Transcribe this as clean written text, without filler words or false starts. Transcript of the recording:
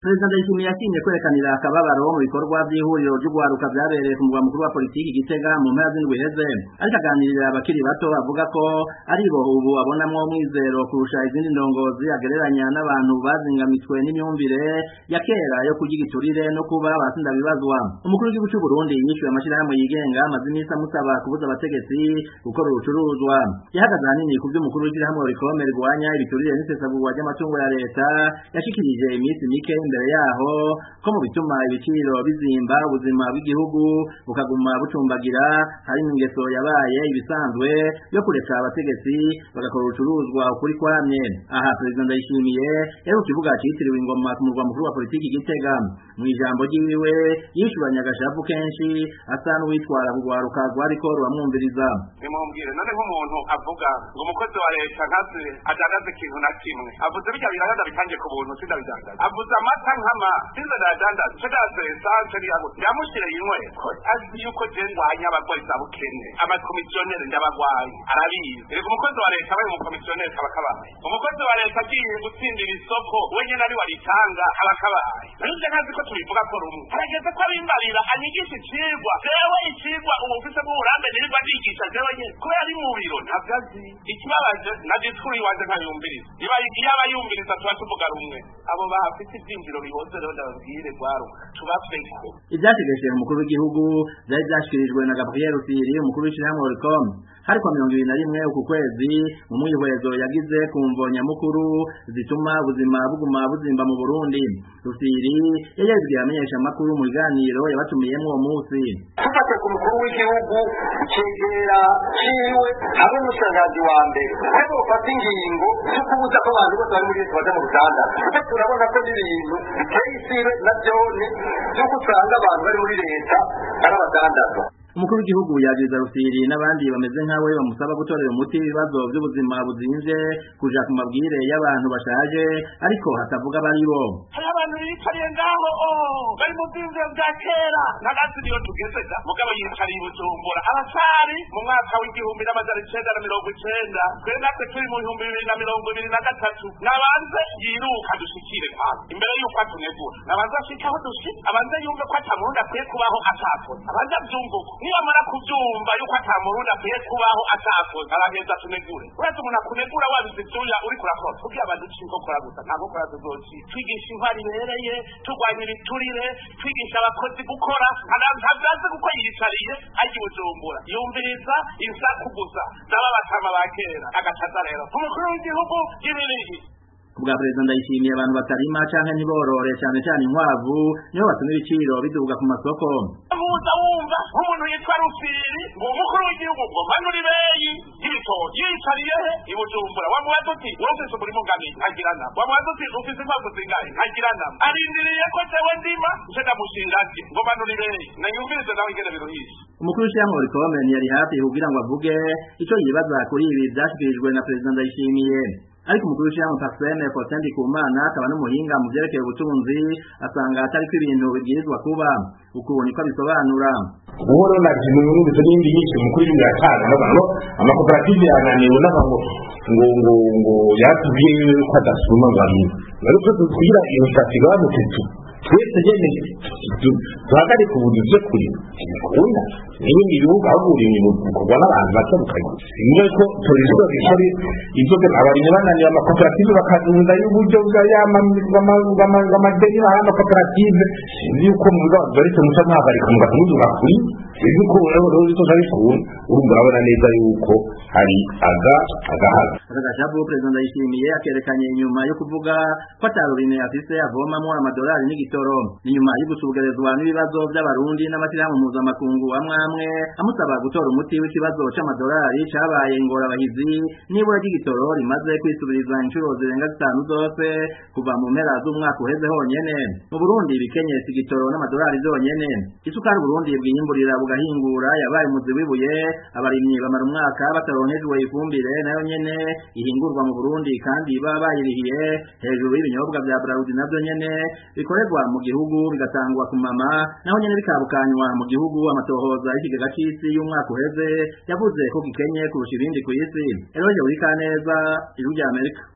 Perezida Ndayishimiye yakinye kwerekanira akababaro mu bikorwa by'ihuriro ry'ugwaruka byabereye ku mugwa mukuru wa politiki Gitega mu mpera z'indwi heze, ariko aganirira abakiri bato avuga ko ari bo ubu abonamwo mwizero kurusha izindi ndongozi agereranya n'abantu bazingamitswe n'imyumvire ya kera yo kugigiturire no kuba abasinda bibazwa. Umukuru w'igihugu cy'u Burundi yishuye amashirahamwe yigenga amaze imisi amusaba kubuza abategetsi gukora urucuruzwa. Yahagaze hanini ku vy'umukuru w'ishirahamwe rikomeye rwanya ibiturire n'isesagurwa ry'amatungo ya leta yashikirije imisi mike imbere yaho ko mu bituma ibiciro bizimba ubuzima bw'igihugu bukaguma bucumbagira hari ingeso yabaye ibisanzwe yo kureka abategetsi bagakora urucuruzwa ukuri kwamye. Aha Perezida Ndayishimiye yari ku kibuga citiriwe ingoma ku murwa mukuru wa politiki Gitega. Mu ijambo ryiwe yishuranye agashavu kenshi asa n'uwitwara kugwaruka rwariko ruramwumviriza. Nimumbwire none nk'umuntu avuga ngo umukozi wa leta nkaze adandaze ikintu na kimwe avuze bijya birangaza bitangiye ku buntu sindabidandaza avuze amata nkama sindadandaza cyaze sanse yabo yamushire yinwe azi yuko je ngwanya abagwayi za bukene amakomisiyoneri ndabagwayi arabizi rero umukozi wa leta abaye umukomisiyoneri abakabaye umukozi wa leta agiye gutsindira isoko wenyine ari waritanga abakabaye nje nkazi ko tubivuga ko rumwe harageze ko abimbarira anyigisha icigwa jewe icigwa ubu ufise bw'uburambe niba ndigisha jewe nyene ko yari mu biro ntabyazi ikibabaje na diskuri wanje nkayumviriza iba yaba yumviriza tuba tuvuga rumwe abo bafite ivyinjiro bihoze rero ndababwire gwaro tubafeko. Ivyategesheje umukuru w'igihugu vyari vyashikirijwe na Gabriel Rufyiri umukuru w'ishirahamwe Oricom hariko 21 uku kwezi mu mwihwezo yagize ku mvo nyamukuru zituma ubuzima buguma buzimba mu Burundi. Rufyiri yayabwiye amenyesha amakuru mu biganiro yabatumiyemwo uwo musi. Tufate ku mukuru w'igihugu cegera ciwe habe umusangazi wa mbere ariko ufata ingingo zo kubuza ko abantu bose bari muri leta baja mu ruganda turabona ko n'ibintu biteye isibe na vyone vy'uko usanga abantu bari muri leta ari abadandaza. Umukuru w'igihugu yagiza Rufyiri n'abandi bameze nkawe bamusaba gutorera umuti ibibazo by'ubuzima buzinje kuja ku mabwire y'abantu bashaje ariko hatavuga bari bo. Hari abantu bicariye ngaho bari mu bw'ivyo bwa kera nagazi niyo tugezega mugabo yicariye Bujumbura abasari mu mwaka w'igihumbi n'amajana icenda na mirongo icenda twe natwe turi mu 2023 nabanze yiruka dushikire kwabo imbere y'uko atunegura nabanze ashikaho dushika abanze yumve ko atamurundi akwiye kubaho atakoze abanze avyumvuko niba mara kuvyumva yuko atamurundi akwiye kubaho atakoze arageza tunegure uretse umuntu akunegura wabize ivyuya uri kurakora kugira abantu cinko kora gusa ntabwo kora tuzoci twigisha intwari bereye turwanya ibiturire twigisha abakozi gukora ntabyaze kuko yicariye agiye Bujumbura yumviriza insaku gusa n'ababatama ba kera agacaza rero umukuru w'igihugu y'ibirigi. Kubwa Perezida Ndayishimiye abantu batarima canke ntiborore cyane cyane inkwavu niho batuma ibiciro biduga ku masoko. Muza wumva umuntu yitwa Rufyiri ngo umukuru w'igihugu ngo manuri beyi y'ibitoki yicariye i Bujumbura wamubaza uti urofise muri mugami ntagirana wamubaza uti ufise inkwavu zingahe ntagirana arindiriye ko jewe ndima nje ndamushiranje ngo manuri beyi nanyumvirize nawe ingene biruhisha. Umukuru w'ishirahamwe Oricom yari hafi kugira ngo avuge ico yibaza kuri ibi vyashikirijwe na Perezida Ndayishimiye. Ariko umukuru w'ishirahamwe Paxene Faustin Ndikumana akaba n'umuhinga mu vyerekeye ubutunzi asanga atariko ibintu bibwirizwa kuba uku niko abisobanura. Uhoraho nagiye mu nzi n'indi nyinshi mukuru y'atanga n'abantu amakoperative yananiwe n'abantu ngo yatubwiye ko adasuma ngami ariko tugira iyo katigano kitu twese nyene tuhagari ku buduze kuri ukunda n'ibindi bihugu ahubura ibintu kugwa n'abantu batandukanye niyo ko turizwa bishori ibyo abarimye bananiwe amakoperative bakazunda y'uburyo bw'amadeni y'amakoperative yuko mu bibazo baretse muca mwagarika mugatumuduga kuri yuko rero urumva urabona neza yuko hari agahaza. Agacabu Perezida Ndayishimiye akerekanye inyuma yo kuvuga ko atarurime afise avomamwo amadolari n'igitoro n'inyuma y'ugusugerezwa n'ibibazo by'abarundi n'amashyirahamwe mpuzamakungu amwe amusaba gutora umuti w'ikibazo c'amadolari cabaye ingorabahizi nibura ry'igitoro rimaze kwisubiriza inshuro zirenga 5 zose kuva mu mpera z'umwaka uheze honyene. Mu Burundi bikenyese igitoro n'amadolari zonyene. Isukari Burundi bwiyimburira bugahingura yabaye umuzi wibuye abarimyi bamara umwaka bataronkejwe ifumbire nayo nyene ihingurwa mu Burundi kandi baba bayirihiye hejuru y'ibinyobwa vya Braludi navyo nyene bikorerwa mu gihugu bigatangwa ku mama naho nyene bikabukanywa mu gihugu. Amatohoza y'ikigega c'isi y'umwaka uheze yavuze ko gikenye kurusha ibindi kw'isi. Eroje uri Kaneza, Ijwi ry'Amerika.